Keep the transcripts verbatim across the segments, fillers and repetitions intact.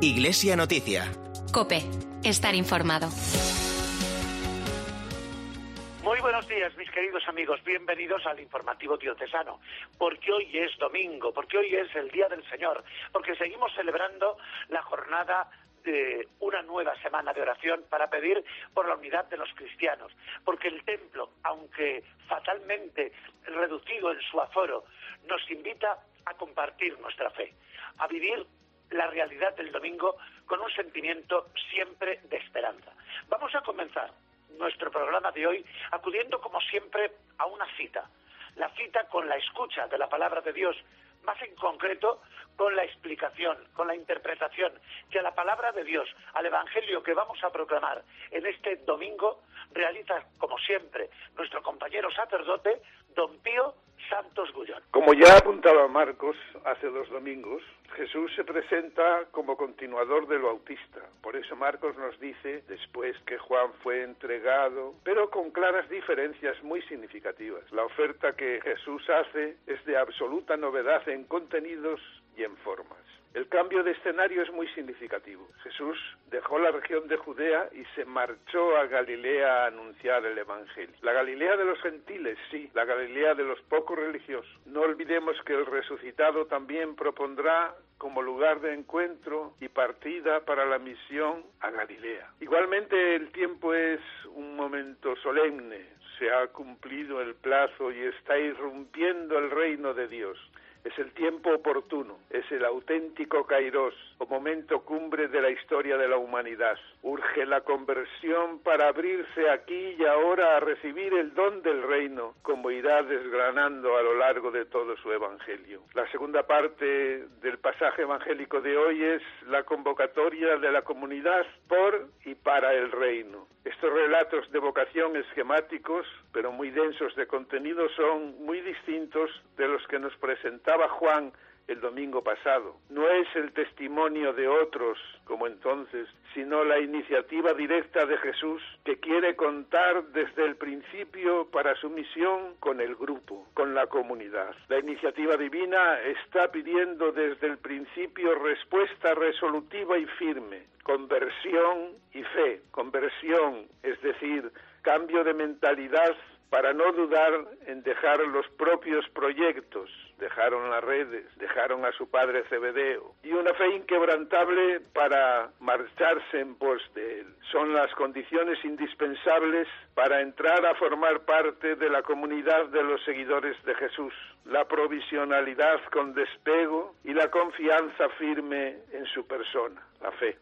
Iglesia Noticia. COPE. Estar informado. Muy buenos días, mis queridos amigos. Bienvenidos al informativo diocesano. Porque hoy es domingo, porque hoy es el Día del Señor, porque seguimos celebrando la jornada de una nueva semana de oración para pedir por la unidad de los cristianos, porque el templo, aunque fatalmente reducido en su aforo, nos invita a compartir nuestra fe, a vivir la realidad del domingo con un sentimiento siempre de esperanza. Vamos a comenzar nuestro programa de hoy acudiendo como siempre a una cita, la cita con la escucha de la palabra de Dios, más en concreto con la explicación, con la interpretación que a la palabra de Dios, al Evangelio que vamos a proclamar en este domingo, realiza como siempre nuestro compañero sacerdote, don Pío Santos Gullón. Como ya apuntaba Marcos hace dos domingos, Jesús se presenta como continuador del Bautista. Por eso Marcos nos dice, después que Juan fue entregado, pero con claras diferencias muy significativas. La oferta que Jesús hace es de absoluta novedad en contenidos y en formas. El cambio de escenario es muy significativo. Jesús dejó la región de Judea y se marchó a Galilea a anunciar el Evangelio. La Galilea de los gentiles, sí, la Galilea de los pocos religiosos. No olvidemos que el resucitado también propondrá como lugar de encuentro y partida para la misión a Galilea. Igualmente el tiempo es un momento solemne. Se ha cumplido el plazo y está irrumpiendo el reino de Dios. Es el tiempo oportuno, es el auténtico Kairos, o momento cumbre de la historia de la humanidad. Urge la conversión para abrirse aquí y ahora a recibir el don del reino, como irá desgranando a lo largo de todo su evangelio. La segunda parte del pasaje evangélico de hoy es la convocatoria de la comunidad por y para el reino. Estos relatos de vocación esquemáticos, pero muy densos de contenido, son muy distintos de los que nos presentaba Juan el domingo pasado. No es el testimonio de otros, como entonces, sino la iniciativa directa de Jesús, que quiere contar desde el principio para su misión con el grupo, con la comunidad. La iniciativa divina está pidiendo desde el principio respuesta resolutiva y firme, conversión y fe. Conversión, es decir, cambio de mentalidad para no dudar en dejar los propios proyectos. Dejaron las redes, dejaron a su padre Zebedeo, y una fe inquebrantable para marcharse en pos de él. Son las condiciones indispensables para entrar a formar parte de la comunidad de los seguidores de Jesús. La provisionalidad con despego y la confianza firme en su persona, la fe.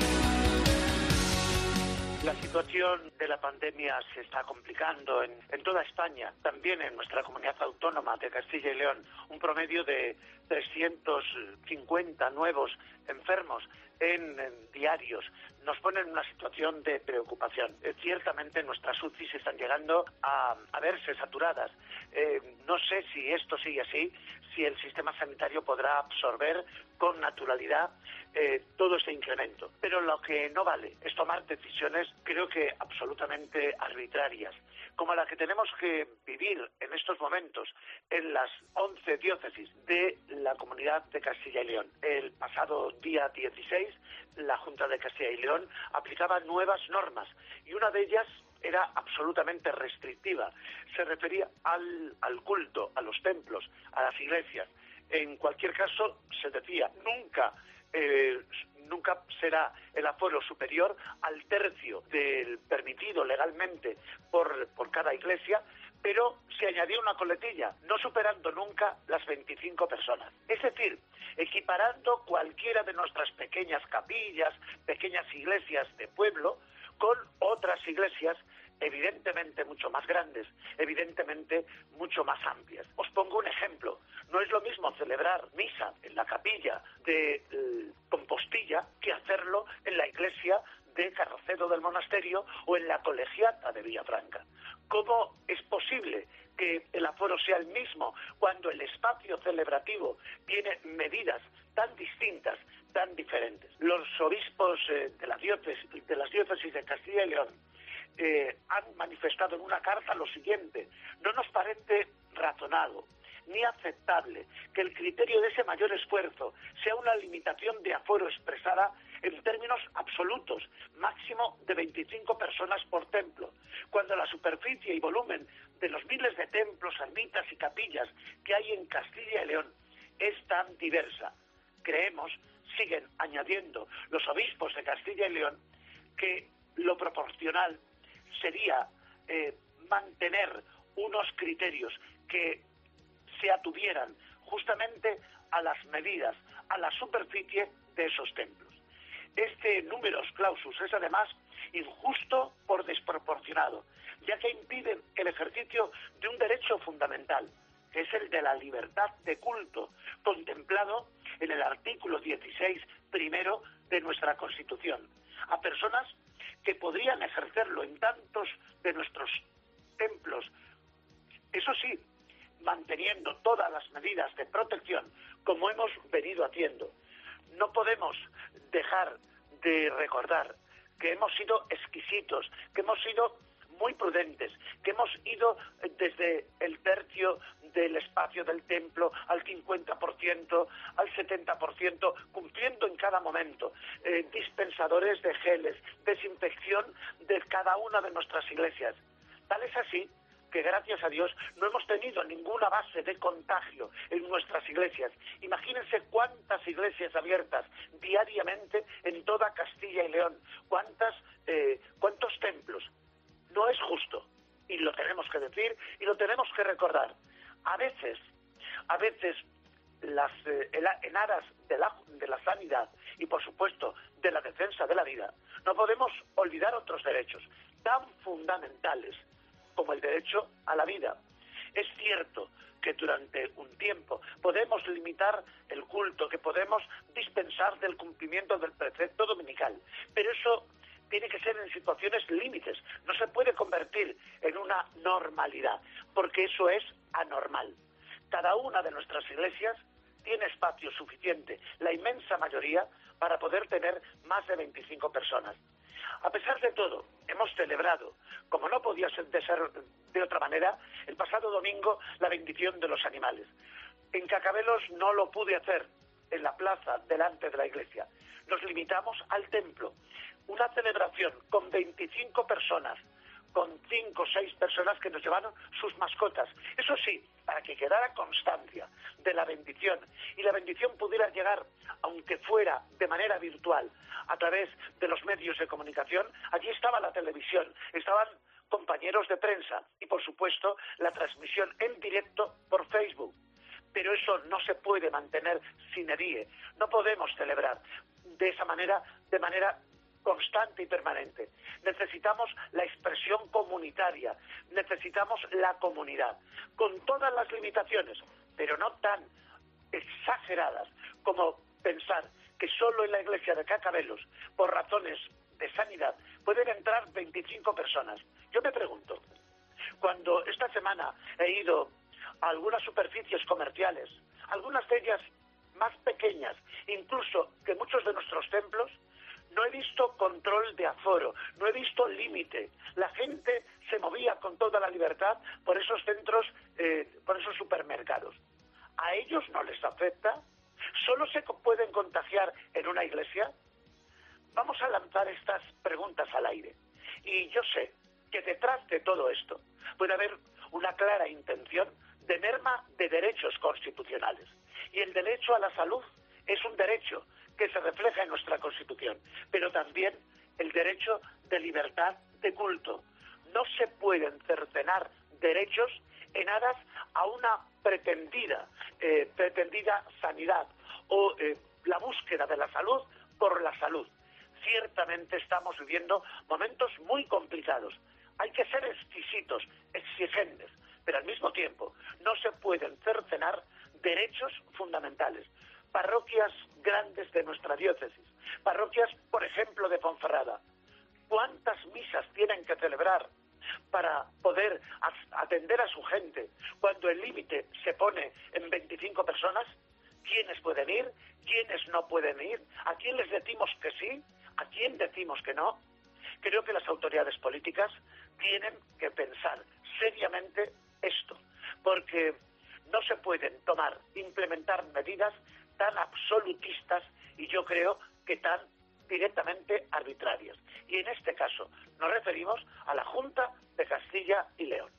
La situación de la pandemia se está complicando en, en toda España, también en nuestra comunidad autónoma de Castilla y León, un promedio de trescientos cincuenta nuevos enfermos en, en diarios. Nos pone en una situación de preocupación. Eh, ciertamente nuestras U C Is están llegando a, a verse saturadas. Eh, no sé si esto sigue así, si el sistema sanitario podrá absorber con naturalidad eh, todo este incremento. Pero lo que no vale es tomar decisiones, creo que absolutamente arbitrarias, como la que tenemos que vivir en estos momentos en las once diócesis de la Comunidad de Castilla y León. El pasado día dieciséis, la Junta de Castilla y León aplicaba nuevas normas y una de ellas era absolutamente restrictiva. Se refería al, al culto, a los templos, a las iglesias. En cualquier caso, se decía, nunca, eh, nunca será el aforo superior al tercio del permitido legalmente por, por cada iglesia, pero se añadía una coletilla, no superando nunca las veinticinco personas. Es decir, equiparando cualquiera de nuestras pequeñas capillas, pequeñas iglesias de pueblo, con otras iglesias evidentemente mucho más grandes, evidentemente mucho más amplias. Os pongo un ejemplo. No es lo mismo celebrar misa en la capilla de eh, Compostilla que hacerlo en la iglesia de Carracedo del Monasterio o en la colegiata de Villafranca. ¿Cómo es posible que el aforo sea el mismo cuando el espacio celebrativo tiene medidas tan distintas, tan diferentes? Los obispos eh, de, la diócesis, de las diócesis de Castilla y León eh, han manifestado en una carta lo siguiente: no nos parece razonado ni aceptable que el criterio de ese mayor esfuerzo sea una limitación de aforo expresada en términos absolutos, máximo de veinticinco personas por templo, cuando la superficie y volumen de los miles de templos, ermitas y capillas que hay en Castilla y León es tan diversa. Creemos, siguen añadiendo los obispos de Castilla y León, que lo proporcional sería eh, mantener unos criterios que se atuvieran justamente a las medidas, a la superficie de esos templos. Este numerus clausus es además injusto por desproporcionado, ya que impide el ejercicio de un derecho fundamental, que es el de la libertad de culto, contemplado en el artículo dieciséis primero de nuestra Constitución, a personas que podrían ejercerlo en tantos de nuestros templos, eso sí, manteniendo todas las medidas de protección como hemos venido haciendo. No podemos dejar de recordar que hemos sido exquisitos, que hemos sido muy prudentes, que hemos ido desde el tercio del espacio del templo al cincuenta por ciento, al setenta por ciento, cumpliendo en cada momento eh, dispensadores de geles, desinfección de cada una de nuestras iglesias. Tal es así que gracias a Dios no hemos tenido ninguna base de contagio en nuestras iglesias. Imagínense cuántas iglesias abiertas diariamente en toda Castilla y León, cuántas, eh, cuántos templos. No es justo, y lo tenemos que decir y lo tenemos que recordar. A veces, a veces, las, eh, en aras de la, de la sanidad y, por supuesto, de la defensa de la vida, no podemos olvidar otros derechos tan fundamentales como el derecho a la vida. Es cierto que durante un tiempo podemos limitar el culto, que podemos dispensar del cumplimiento del precepto dominical, pero eso tiene que ser en situaciones límites, no se puede convertir en una normalidad, porque eso es anormal. Cada una de nuestras iglesias tiene espacio suficiente, la inmensa mayoría, para poder tener más de veinticinco personas. A pesar de todo, hemos celebrado, como no podía ser de, ser de otra manera, el pasado domingo la bendición de los animales. En Cacabelos no lo pude hacer, en la plaza delante de la iglesia. Nos limitamos al templo. Una celebración con veinticinco personas, con cinco o seis personas que nos llevaron sus mascotas. Eso sí, para que quedara constancia de la bendición y la bendición pudiera llegar, aunque fuera de manera virtual, a través de los medios de comunicación. Allí estaba la televisión, estaban compañeros de prensa y, por supuesto, la transmisión en directo por Facebook. Pero eso no se puede mantener sin edie. No podemos celebrar de esa manera, de manera constante y permanente. Necesitamos la expresión comunitaria, necesitamos la comunidad, con todas las limitaciones, pero no tan exageradas como pensar que solo en la iglesia de Cacabelos, por razones de sanidad, pueden entrar veinticinco personas. Yo me pregunto, cuando esta semana he ido a algunas superficies comerciales, algunas de ellas más pequeñas, incluso que muchos de nuestros templos, no he visto control de aforo, no he visto límite. La gente se movía con toda la libertad por esos centros, eh, por esos supermercados. ¿A ellos no les afecta? ¿Solo se pueden contagiar en una iglesia? Vamos a lanzar estas preguntas al aire. Y yo sé que detrás de todo esto puede haber una clara intención de merma de derechos constitucionales. Y el derecho a la salud es un derecho que se refleja en nuestra Constitución, pero también el derecho de libertad de culto. No se pueden cercenar derechos en aras a una pretendida, eh, pretendida sanidad o eh, la búsqueda de la salud por la salud. Ciertamente estamos viviendo momentos muy complicados. Hay que ser exquisitos, exigentes, pero al mismo tiempo no se pueden cercenar derechos fundamentales. Parroquias grandes de nuestra diócesis, parroquias, por ejemplo, de Ponferrada. ¿Cuántas misas tienen que celebrar para poder atender a su gente cuando el límite se pone en veinticinco personas? ¿Quiénes pueden ir? ¿Quiénes no pueden ir? ¿A quién les decimos que sí? ¿A quién decimos que no? Creo que las autoridades políticas tienen que pensar seriamente esto, porque no se pueden tomar, implementar medidas tan absolutistas y yo creo que tan directamente arbitrarias. Y en este caso nos referimos a la Junta de Castilla y León.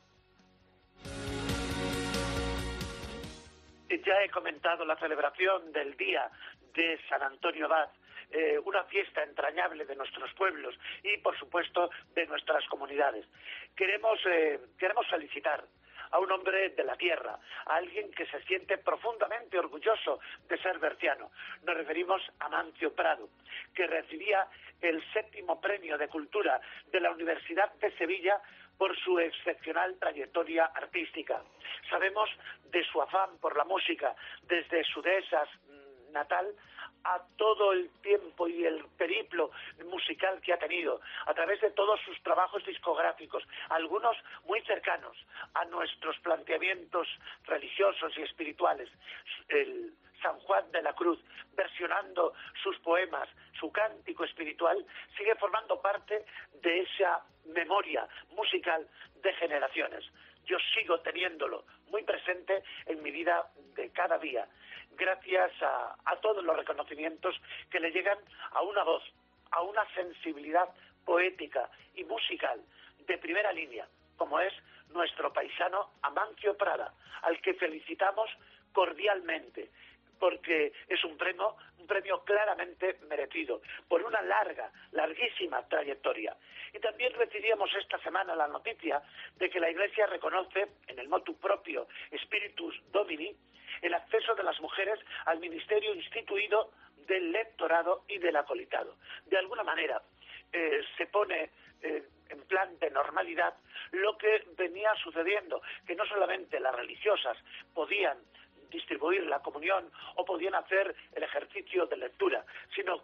Ya he comentado la celebración del Día de San Antonio Abad, eh, una fiesta entrañable de nuestros pueblos y, por supuesto, de nuestras comunidades. Queremos, eh, queremos felicitar a un hombre de la tierra, a alguien que se siente profundamente orgulloso de ser berciano. Nos referimos a Amancio Prado, que recibía el séptimo premio de Cultura de la Universidad de Sevilla por su excepcional trayectoria artística. Sabemos de su afán por la música, desde su dehesa natal a todo el tiempo y el periplo musical que ha tenido, a través de todos sus trabajos discográficos, algunos muy cercanos a nuestros planteamientos religiosos y espirituales. El San Juan de la Cruz, versionando sus poemas, su cántico espiritual, sigue formando parte de esa memoria musical de generaciones. Yo sigo teniéndolo muy presente en mi vida de cada día, gracias a, a todos los reconocimientos que le llegan a una voz, a una sensibilidad poética y musical de primera línea, como es nuestro paisano Amancio Prada, al que felicitamos cordialmente, porque es un premio, un premio claramente merecido, por una larga, larguísima trayectoria. Y también recibíamos esta semana la noticia de que la Iglesia reconoce, en el motu propio Spiritus Domini, el acceso de las mujeres al ministerio instituido del lectorado y del acolitado. De alguna manera eh, se pone eh, en plan de normalidad lo que venía sucediendo, que no solamente las religiosas podían distribuir la comunión o podían hacer el ejercicio de lectura, sino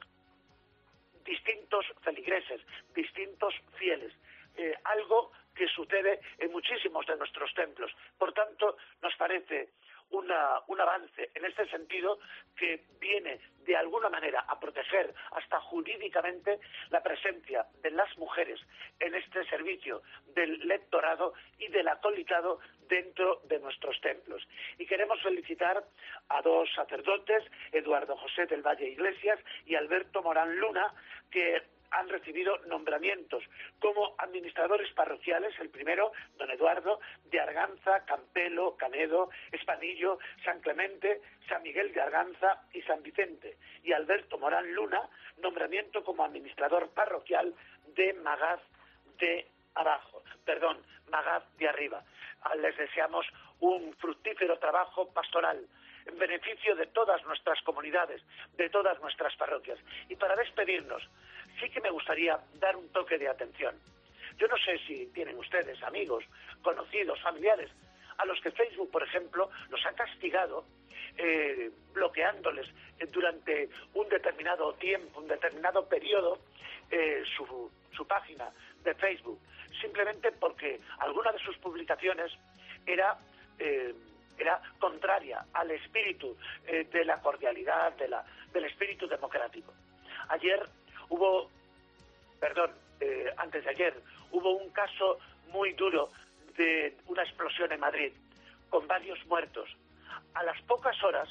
distintos feligreses, distintos fieles, eh, algo que sucede en muchísimos de nuestros templos. Por tanto, nos parece una, un avance en este sentido que viene de alguna manera a proteger hasta jurídicamente la presencia de las mujeres en este servicio del lectorado y del acolitado dentro de nuestros templos. Y queremos felicitar a dos sacerdotes, Eduardo José del Valle Iglesias y Alberto Morán Luna, que han recibido nombramientos como administradores parroquiales, el primero, don Eduardo, de Arganza, Campelo, Canedo, Espanillo, San Clemente, San Miguel de Arganza y San Vicente, y Alberto Morán Luna, nombramiento como administrador parroquial de Magaz de Abajo, perdón, Magaz de Arriba. Les deseamos un fructífero trabajo pastoral en beneficio de todas nuestras comunidades, de todas nuestras parroquias. Y para despedirnos, sí que me gustaría dar un toque de atención. Yo no sé si tienen ustedes amigos, conocidos, familiares, a los que Facebook, por ejemplo, los ha castigado eh, bloqueándoles durante un determinado tiempo, un determinado periodo, eh, su, su página de Facebook, simplemente porque alguna de sus publicaciones era... Eh, era contraria al espíritu eh, de la cordialidad, de la, del espíritu democrático. Ayer hubo, perdón, eh, antes de ayer, hubo un caso muy duro de una explosión en Madrid, con varios muertos. A las pocas horas,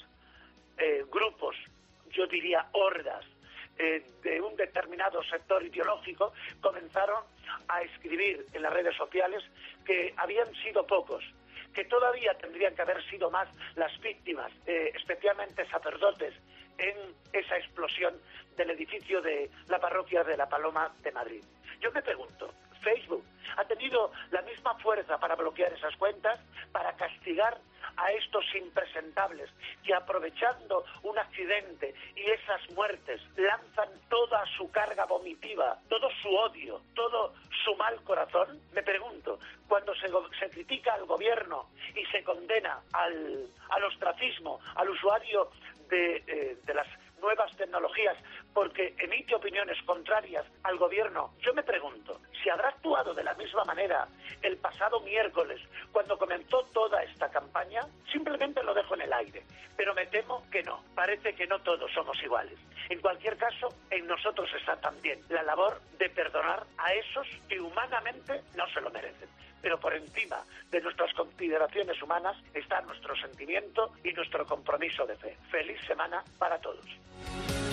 eh, grupos, yo diría hordas, eh, de un determinado sector ideológico, comenzaron a escribir en las redes sociales que habían sido pocos, que todavía tendrían que haber sido más las víctimas, eh, especialmente sacerdotes, en esa explosión del edificio de la parroquia de la Paloma de Madrid. Yo me pregunto, ¿Facebook ha tenido la misma fuerza para bloquear esas cuentas, para castigar a estos impresentables que, aprovechando un accidente y esas muertes, lanzan toda su carga vomitiva, todo su odio, todo su mal corazón? Me pregunto, cuando se, se critica al gobierno y se condena al, al ostracismo, al usuario de, eh, de las nuevas tecnologías porque emite opiniones contrarias al gobierno, yo me pregunto si habrá actuado de la misma manera el pasado miércoles cuando comenzó toda esta campaña. Simplemente lo dejo en el aire, pero me temo que no, parece que no todos somos iguales. En cualquier caso, en nosotros está también la labor de perdonar a esos que humanamente no se lo merecen. Pero por encima de nuestras consideraciones humanas está nuestro sentimiento y nuestro compromiso de fe. Feliz semana para todos.